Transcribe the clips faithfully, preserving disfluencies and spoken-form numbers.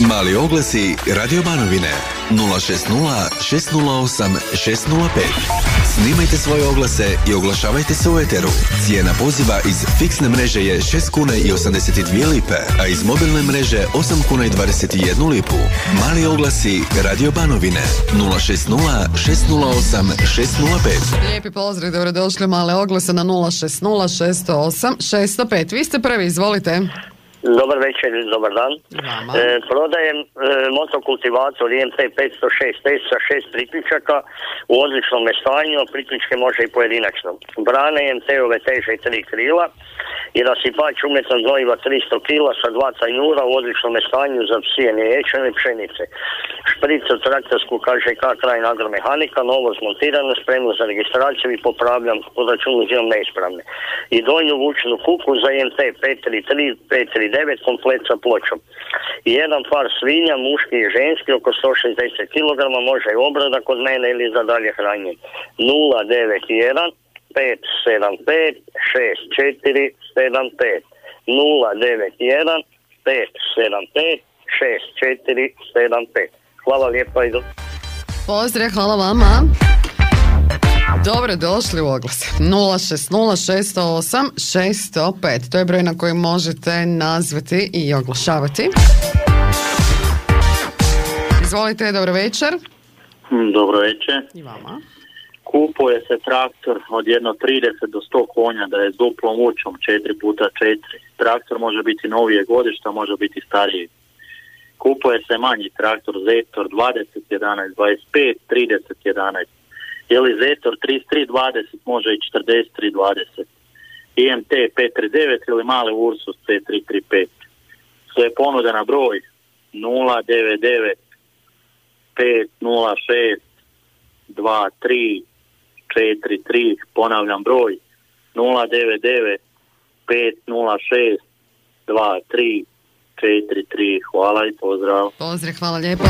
Mali oglasi Radio Banovine nula šest nula šest nula osam šest nula pet. Snimajte svoje oglase i oglašavajte se u eteru. Cijena poziva iz fiksne mreže je šest kuna i osamdeset dvije lipe, a iz mobilne mreže osam kuna i dvadeset jednu lipu. Mali oglasi Radio Banovine nula šest nula šest nula osam šest nula pet. Lijepi pozdrav, dobrodošli u Male oglase na nula šest nula šest nula osam šest nula pet. Vi ste prvi, izvolite. Dobar večer, dobar dan. E, prodajem e, motokultivator I M T petsto šest S sa šest priključaka u odličnom stanju, priključke može i pojedinačno. Brane I M T-ove teže tri krila i rasipač umjetnog gnojiva tristo kila sa dva tanjura u odličnom stanju za sijanje ječmene i pšenice. Špricu traktorsku K Ž K Krajina agromehanika, novo zmontirano, spremno za registraciju i popravljam po računu uzimam neispravne. I donju vučnu kuku za I M T pet tri tri pet tri devet komplet sa pločom. I jedan par svinja, muški i ženski, oko sto šezdeset kilograma, može i obrada kod mene ili za dalje hranjenje. nula devet jedan pet sedam pet šest četiri sedam pet nula devet jedan pet sedam pet šest četiri sedam pet. Hvala lijepa i do... Pozdrav, hvala vama. Dobro došli u oglas nula šest nula šest nula osam šest nula pet. To je broj na koji možete nazvati i oglašavati. Izvolite, dobro večer. Dobro večer. I vama. Kupuje se traktor od jedno trideset do sto konja da je s duplom vučom četiri puta četiri. Traktor može biti novije godišta, može biti stariji. Kupuje se manji traktor Zetor dvadeset jedanaest dvadeset pet trideset jedanaest. Ili Zetor trideset tri dvadeset može i četrdeset tri dvadeset. I M T pet tri devet ili mali Ursus C tri tri pet. Sve je ponuda na broj nula devet devet pet nula šest dva tri četiri tri. Ponavljam broj nula devet devet pet nula šest dva tri četiri tri. Hvala i pozdrav. Pozdrav, hvala lijepo.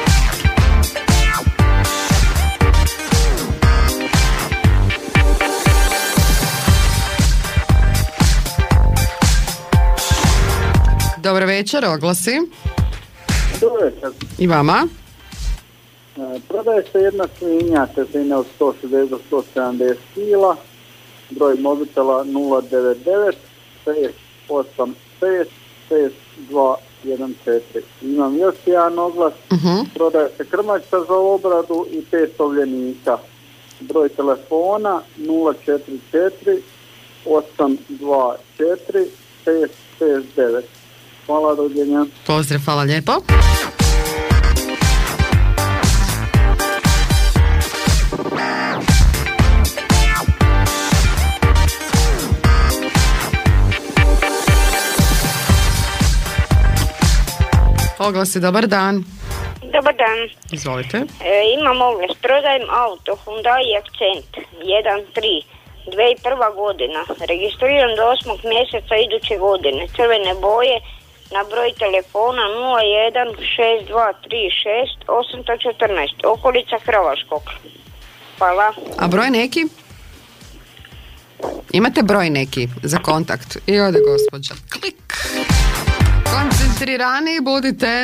Dobar večer, oglasi. Dobar večer. I vama. E, prodaje se jedna svinja težine od sto šezdeset do sto sedamdeset kila. Broj mobitela nula devet devet šest osam šest šest dva jedan četiri. Imam još jedan oglas. Uh-huh. Prodaje se krmačka za obradu i pet tovljenika. Broj telefona nula četiri četiri osam dva četiri šest šest devet. Hvala, dođenja. Pozdrav, hvala lijepo. Oglasi, dobar dan. Dobar dan. Izvolite. E, imam oglas, prodajem auto Hyundai Accent jedan tri dvije tisuće prva godina, registriran do osmog mjeseca iduće godine, crvene boje, na broj telefona nula jedan šest dva tri šest osam jedan četiri, okolica Hrvaškog. Hvala. A broj neki? Imate broj neki za kontakt? I ode gospođa. Klik. Koncentrirani budite.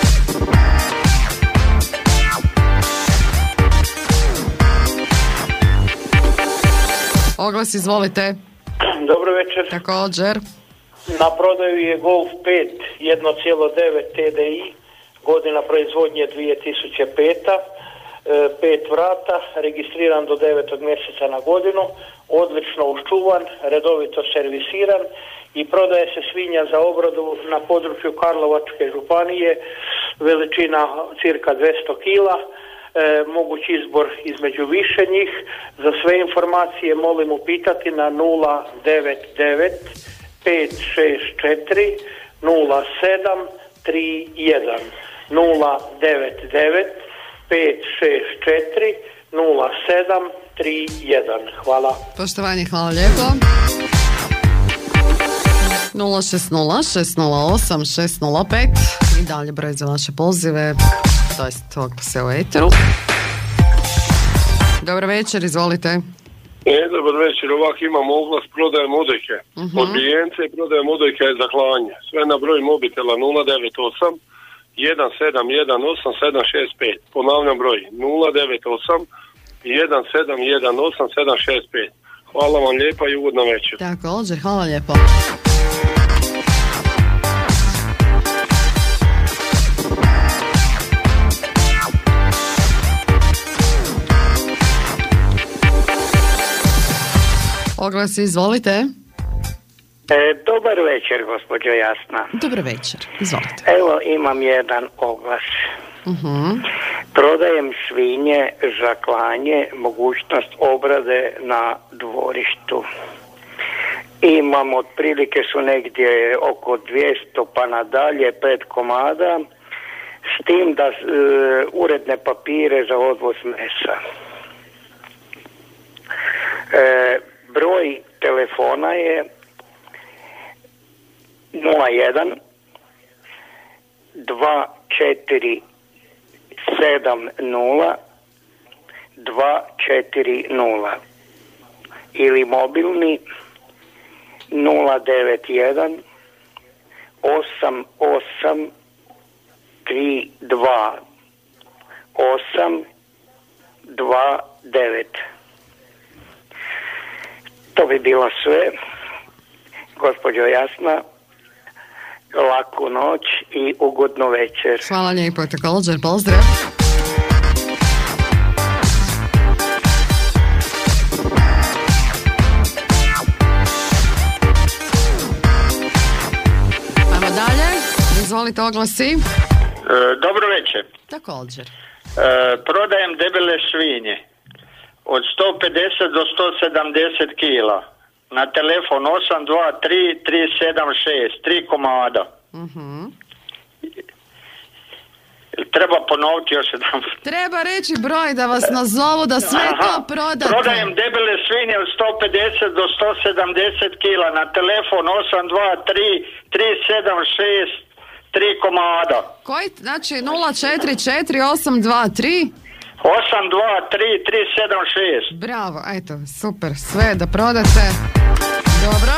Oglas, izvolite. Dobro večer. Također. Na prodaju je Golf pet jedan zarez devet T D I, godina proizvodnje dvije tisuće peta, pet vrata, registriran do devetog mjeseca na godinu, odlično uščuvan, redovito servisiran i prodaje se svinja za obradu na području Karlovačke županije, veličina cirka dvjesto kila. E, moguć izbor između više njih. Za sve informacije molim upitati na nula devet devet pet šest četiri nula sedam tri jedan nula devet devet pet šest četiri nula sedam tri jedan. Hvala. Poštovanje, hvala lijepo. nula šest nula šest nula osam šest nula pet i dalje broj za vaše pozive, to jest oglase u eteru. Dobro večer, izvolite. E, dobar večer, ovak imam oglas, prodajem odojke. Uh-huh. Od vijence prodajem odojke za klanje. Sve na broj mobitela nula devet osam jedan sedam jedan osam sedam šest pet. Ponavljam broj nula devet osam jedan sedam jedan osam sedam šest pet. Hvala vam lijepa i ugodna večer. Također, hvala lijepo. Oglas, izvolite. E, dobar večer, gospođo Jasna. Dobar večer, izvolite. Evo, imam jedan oglas. Uh-huh. Prodajem svinje za klanje, mogućnost obrade na dvorištu. Imam, otprilike su negdje oko dvjesto pa nadalje, pet komada, s tim da e, uredne papire za odvoz mesa. E, broj telefona je nula jedan dva četiri sedam nula dva četiri nula ili mobilni nula devet jedan osam osam tri dva osam dva devet. To bi bilo sve. Gospođo Jasna, laku noć i ugodnu večer. Hvala lijepo, također, pozdrav. Ajmo dalje, izvolite oglasi. E, dobro večer. Također. E, prodajem debele svinje od sto pedeset do sto sedamdeset kila. Na telefon osam dva tri tri sedam šest, tri komada. Uh-huh. Treba ponoviti još jedan. Treba reći broj da vas nazovu, da sve Aha. to prodate. Prodajem debele svinje od sto pedeset do sto sedamdeset kila. Na telefon osam dva tri tri sedam šest, tri komada. Koji, znači nula četiri četiri osam dva tri osam dva tri tri sedam šest. Bravo, eto, super, sve da prodate. Dobro.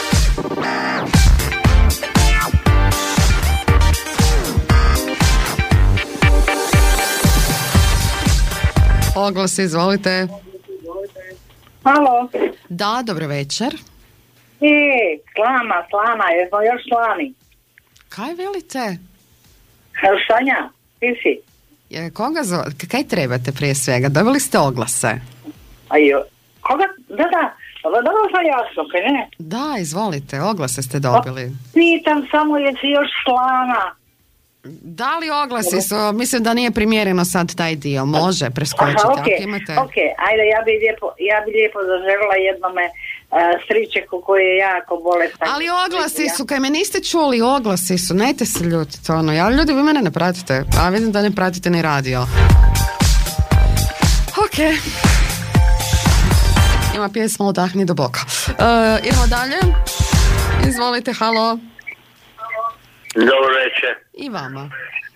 Oglas, izvolite. Halo. Da, dobro večer. E, slama, slama, jesmo još slani. Kaj velite? Sanja, ti si? Je, koga zove? Kaj trebate prije svega? Dobili ste oglase? Ajo, koga? Da, da, dobro sam jasno, kaj ne? Da, izvolite, oglase ste dobili. Pitam samo jesi još slana. Da li oglasi su, mislim da nije primjereno sad taj dio, može preskočiti. Aha, okay, ako imate... ok, ajde, ja bi lijepo, ja bi lijepo zaželila jednome uh, stričeku koji je jako bolestan. Ali oglasi su, kaj me niste čuli, oglasi su, nejte se ljutiti, ono, ja ljudi, vi mene ne pratite, a vidim da ne pratite ni radio. Ok. Ima pjesma Odahni do boka. Uh, idemo dalje. Izvolite, halo. Dobro večer. I vama.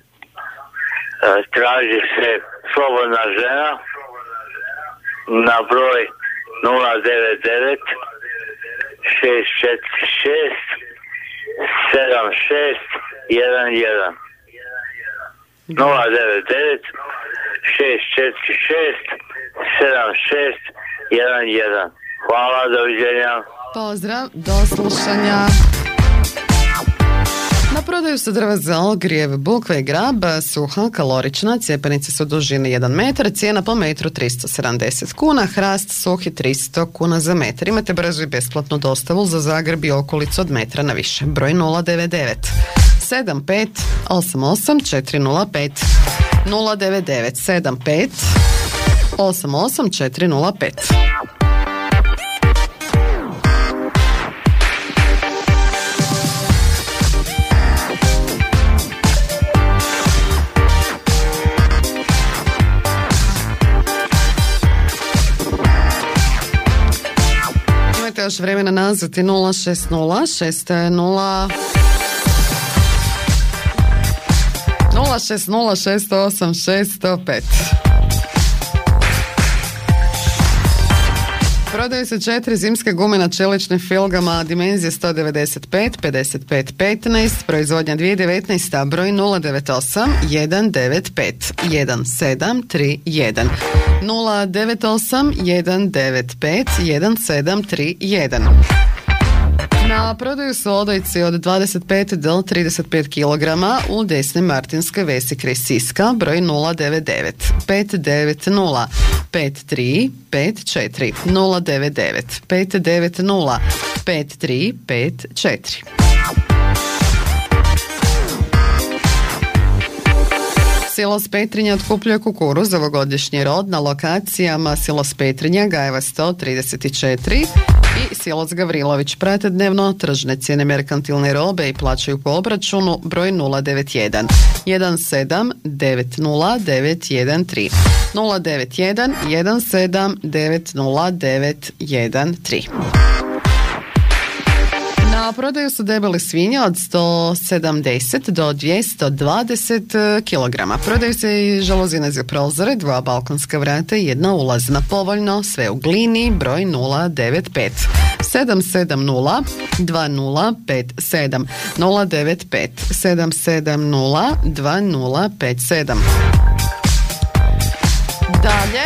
Traži se slobodna žena na broj nula devet devet šest četiri šest sedam šest jedan jedan. nula devet devet šest četiri šest sedam šest jedan jedan. Hvala, doviđenja. Pozdrav, do slušanja. Na prodaju se drva za ogrjev, bukve i grab, suha, kalorična, cijepanice su dužine jedan metar, cijena po metru tristo sedamdeset kuna, hrast suhi tristo kuna za metar. Imate brzu i besplatnu dostavu za Zagreb i okolicu od metra na više. Broj nula devet devet sedam pet osam osam četiri nula pet nula devet devet sedam pet osam osam četiri nula pet. Još vremena nazvati nula šest nula šest nula nula šest nula šest osam šest pet. Prodaju se četiri zimske gume na čeličnim filgama dimenzije sto devedeset pet pedeset pet petnaest, proizvodnja dvije tisuće devetnaeste, broj nula devet osam jedan devet pet jedan sedam tri jedan. nula devet osam jedan devet pet jedan sedam tri jedan. Na prodaju su odojci od dvadeset pet do trideset pet kilograma u desnoj Martinskoj Vesi kraj Siska, broj nula devet devet pet devet nula pet tri pet četiri nula devet devet pet devet nula pet tri pet četiri. Silos Petrinja otkupljuje kukuruz za ovogodišnji rod na lokacijama Silos Petrinja, Gajeva sto trideset četiri i Silos Gavrilović. Prate dnevno tržne cijene merkantilne robe i plaćaju po obračunu, broj nula devet jedan jedan sedam devet nula devet jedan tri nula devet jedan jedan sedam devet nula devet jedan tri. Na prodaju su debele svinje od sto sedamdeset do dvjesto dvadeset kilograma. Prodaju se i žaluzine za prozore, dva balkonska vrata i jedna ulazna. Povoljno, sve u glini, broj nula devet pet sedam sedam nula dva nula pet sedam nula devet pet sedam sedam nula dva nula pet sedam. Dalje.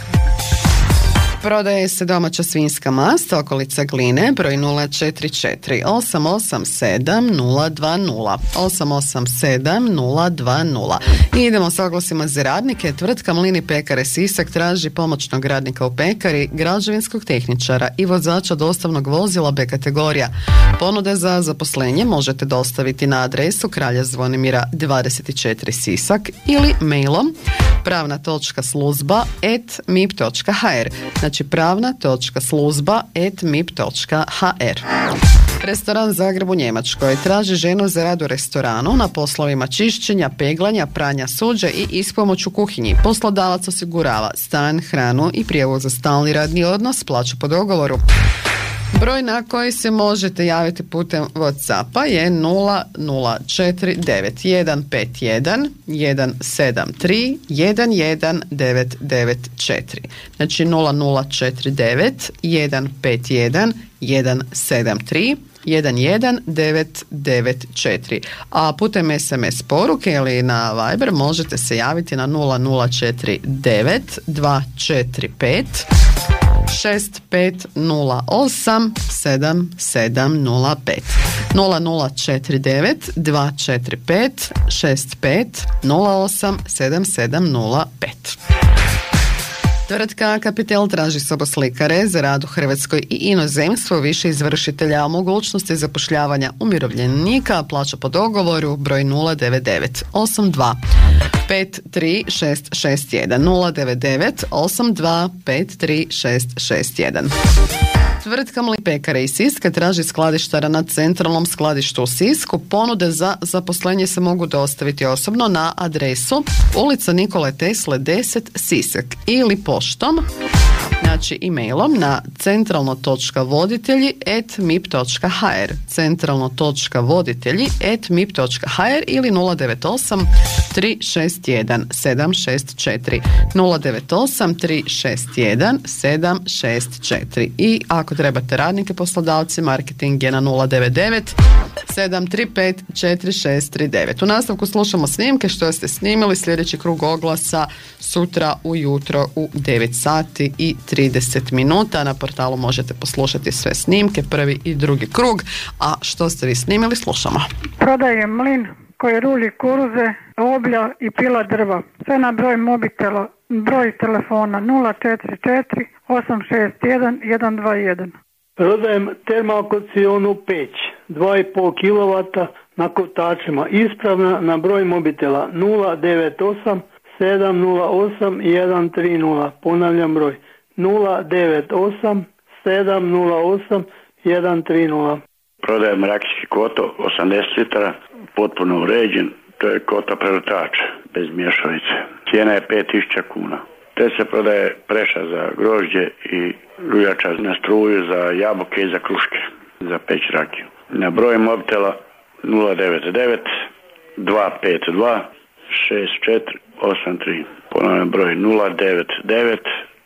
Prodaje se domaća svinjska mast, okolica Gline, broj nula četiri četiri osam osam sedam nula dva nula osam osam sedam nula dva nula. I idemo s oglasima za radnike. Tvrtka Mlini pekare Sisak traži pomoćnog radnika u pekari, građevinskog tehničara i vozača dostavnog vozila B kategorija. Ponude za zaposlenje možete dostaviti na adresu Kralja Zvonimira dvadeset četiri Sisak ili mailom pravna točka sluzba at mip točka h r. Znači pravna točka sluzba at mip točka h r. Restoran Zagreb u Njemačkoj traži ženu za rad u restoranu na poslovima čišćenja, peglanja, pranja suđa i ispomoć u kuhinji. Poslodavac osigurava stan, hranu i prijevoz za stalni radni odnos, plaću po dogovoru. Broj na koji se možete javiti putem WhatsAppa je nula nula četiri devet jedan pet jedan jedan sedam tri jedan jedan devet devet četiri. Znači nula nula četiri devet jedan pet jedan jedan sedam tri jedan jedan devet devet četiri. A putem es em es poruke ili na Viber možete se javiti na nula nula četiri devet dva četiri pet šest pet nula osam sedam sedam nula pet nula nula četiri devet dva četiri pet šest pet nula osam sedam sedam nula pet. Tvrtka Kapitel traži soboslikare za rad u Hrvatskoj i inozemstvu, više izvršitelja o mogućnosti zapošljavanja umirovljenika, plaća po dogovoru, broj nula devet devet osam dva pet tri šest šest jedan nula devet devet osam dva pet tri šest šest jedan. Tvrtka Mlini pekare iz Siska traži skladištara na centralnom skladištu u Sisku. Ponude za zaposlenje se mogu dostaviti osobno na adresu ulica Nikole Tesle deset Sisak ili poštom, znači e-mailom na centralno.voditelji at mip točka h r centralno.voditelji at mip točka h r ili nula devet osam tri šest jedan sedam šest četiri nula devet osam tri šest jedan sedam šest četiri. I ako trebate radnike, poslodavci, marketing je na nula devet devet sedam tri pet četiri šest tri devet. U nastavku slušamo snimke što ste snimili. Sljedeći krug oglasa sutra ujutro u devet sati i trideset minuta. Na portalu možete poslušati sve snimke, prvi i drugi krug. A što ste vi snimili, slušamo. Prodajem mlin koji rulji kuruze, oblja i pila drva. Sve na broj mobitela, broj telefona nula četiri četiri osam šest jedan jedan dva jedan. Prodajem termoakucionu peć dva i pol kilovata na kotačima, ispravna, na broj mobitela nula devet osam sedam nula osam jedan tri nula. Ponavljam broj nula devet osam sedam nula osam jedan tri nula. Prodajem rakijski koto osamdeset litara, potpuno uređen, to je kota preletač bez mješalice. Cijena je pet tisuća kuna. Te se prodaje preša za grožđe i ruljača na struju za jabuke i za kruške, za peć rakiju. Na broj mobitela nula devet devet dva pet dva šest četiri osam tri. Ponavljam broj nula devet devet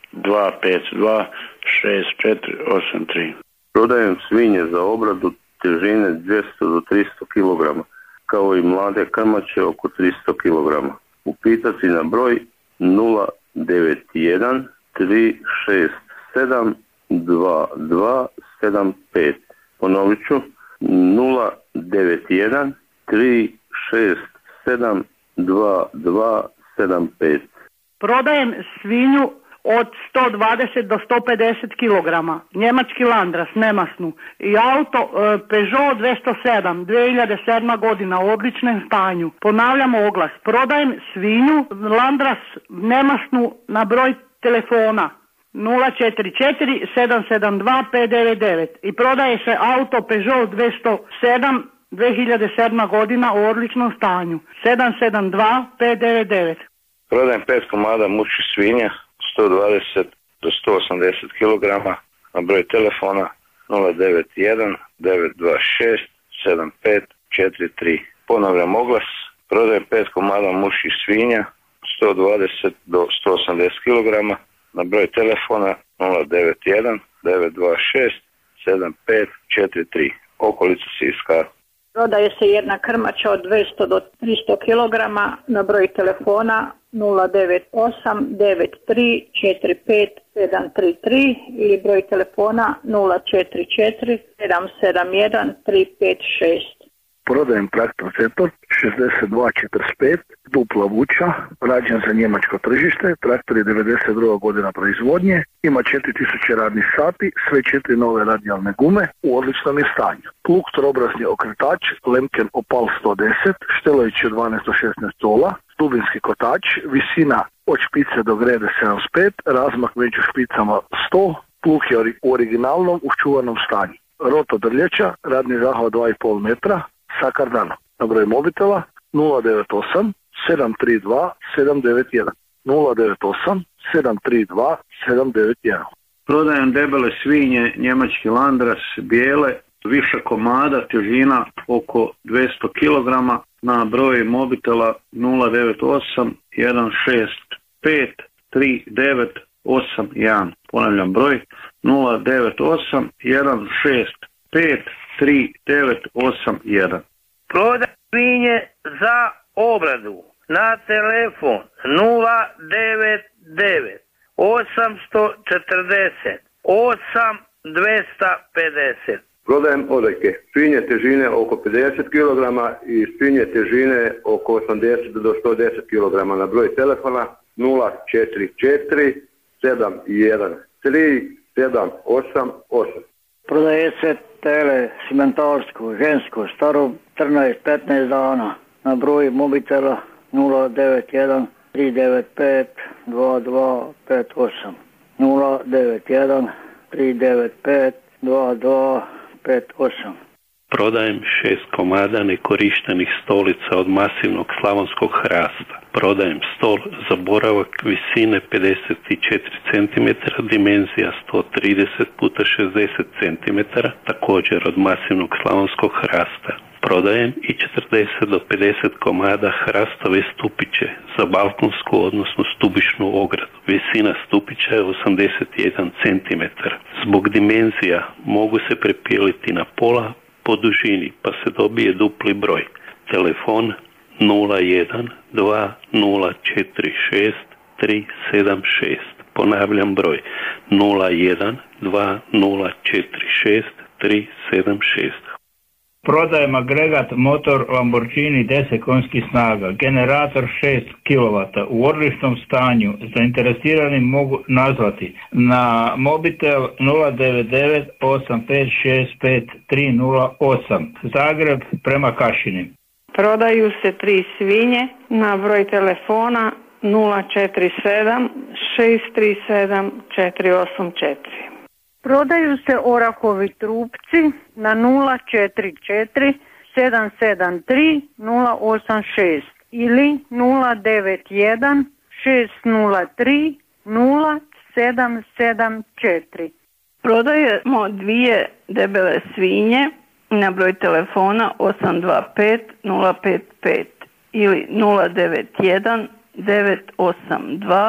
dva pet dva šest četiri osam tri. Prodajem svinje za obradu težine dvjesto do tristo kilograma, kao i mlade krmače oko tristo kilograma. Upitati na broj nula devet jedan tri šest sedam dva dva sedam pet. Ponovit ću nula devet jedan tri šest sedam dva dva sedam pet. Prodajem svinju od sto dvadeset do sto pedeset kilograma, njemački Landras, nemasnu, i auto e, Peugeot dvjesto sedam, dvije hiljade sedma godina, u odličnom stanju. Ponavljam oglas, prodajem svinju Landras nemasnu na broj telefona nula četiri četiri sedam sedam dva pet devet devet i prodaje se auto Peugeot dvjesto sedam, dvije hiljade sedma godina, u odličnom stanju, sedam sedam dva pet devet devet. Prodajem pet komada muških svinja, sto dvadeset do sto osamdeset kilograma, na broj telefona nula devet jedan devet dva šest sedam pet četiri tri. Ponavljam oglas, prodajem pet komada muških svinja, sto dvadeset do sto osamdeset kilograma, na broj telefona nula devet jedan devet dva šest sedam pet četiri tri. Okolica Siska. Prodaje se jedna krmača od dvjesto do tristo kilograma na broj telefona nula devet osam devet tri četiri pet sedam tri tri ili broj telefona nula četiri četiri sedam sedam jedan tri pet šest. Prodajem traktor Zetor šezdeset dva četrdeset pet, dupla vuča, rađen za njemačko tržište, traktor je devedeset druga godina proizvodnje, ima četiri tisuće radnih sati, sve četiri nove radijalne gume, u odličnom je stanju. Plug trobrazni okretač, Lemken Opal sto deset, štelajući od dvanaest do šesnaest tola, dubinski kotač, visina od špice do grede sedamdeset pet, razmak među špicama sto, plug je u originalnom uščuvanom stanju. Roto drljeća, radni zahvat dva i pol metra, sa kardanom. Na broj mobitela nula devet osam sedam tri dva sedam devet jedan. nula devet osam sedam tri dva sedam devet jedan. Prodajem debele svinje, njemački Landras, bijele, više komada, težina oko dvjesto kilograma, na broj mobitela nula devet osam jedan šest pet tri devet osam jedan. Ponavljam broj nula devet osam jedan šest pet tri devet osam jedan. Prodajem svinje za obradu na telefon nula devet devet osam četrdeset osam dvjesto pedeset. Prodajem odojke, svinje težine oko pedeset kilograma i svinje težine oko osamdeset do sto deset kilograma, na broj telefona nula četiri četiri sedam jedan tri sedam osam osam. Prodaje se tele simentarsko, žensko, staro trinaest petnaest dana, na broj mobitela nula devet jedan tri devet pet dva dva pet osam. nula devet jedan tri devet pet dva dva pet osam. Prodajem šest komada nekorištenih stolica od masivnog slavonskog hrasta. Prodajem stol za boravak visine pedeset četiri centimetra, dimenzija sto trideset puta šezdeset centimetara, također od masivnog slavonskog hrasta. Prodajem i četrdeset do pedeset komada hrastove stupiće za balkonsku, odnosno stubišnu ogradu. Visina stupića je osamdeset jedan centimetar. Zbog dimenzija mogu se prepijeliti na pola po dužini, pa se dobije dupli broj. Telefon nula jedan dva nula četiri šest tri sedam šest. Ponavljam broj nula jedan dva nula četiri šest tri sedam šest. Prodajem agregat motor Lamborghini deset konjskih snaga, generator šest kilovata, u odličnom stanju. Zainteresirani mogu nazvati na mobitel nula devet devet osam pet šest pet tri nula osam, Zagreb prema Kašini. Prodaju se tri svinje na broj telefona nula četiri sedam šest tri sedam četiri osam četiri. Prodaju se orahovi trupci na nula četiri četiri sedam sedam tri nula osam šest ili nula devet jedan šest nula tri nula sedam sedam četiri. Prodajemo dvije debele svinje na broj telefona osam dva pet nula pet pet ili nula devet jedan devet osam dva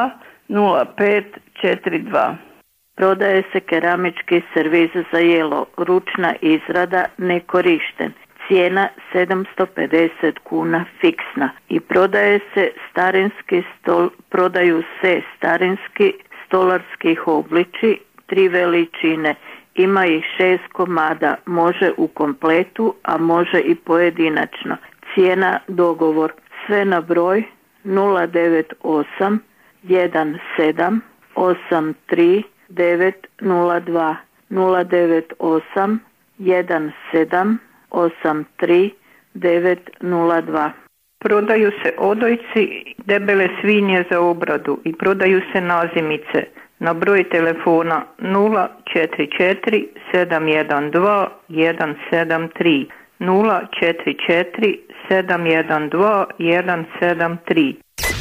nula pet četiri dva. Prodaje se keramički servis za jelo, ručna izrada, nekorišten. Cijena sedamsto pedeset kuna fiksna. I prodaje se starinski stol, prodaju se starinski stolarskih obliči, tri veličine. Ima ih šest komada, može u kompletu, a može i pojedinačno. Cijena dogovor. Sve na broj nula devet osam jedan sedam osam tri devet nula dva nula devet osam jedan sedam osam tri devet nula dva. Prodaju se odojci, debele svinje za obradu i prodaju se nazimice na broj telefona nula četiri četiri sedam jedan dva jedan sedam tri nula četiri četiri sedam jedan dva jedan sedam tri.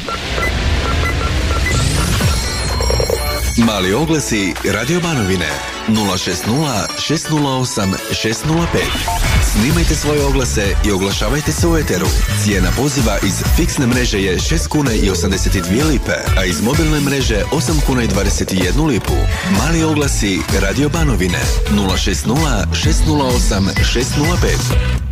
Mali oglasi Radio Banovine nula šest nula šest nula osam šest nula pet. Snimajte svoje oglase i oglašavajte se u eteru. Cijena poziva iz fiksne mreže je šest kuna i osamdeset dvije lipe, a iz mobilne mreže osam kuna i dvadeset jednu lipu. Mali oglasi Radio Banovine nula šest nula šest nula osam šest nula pet.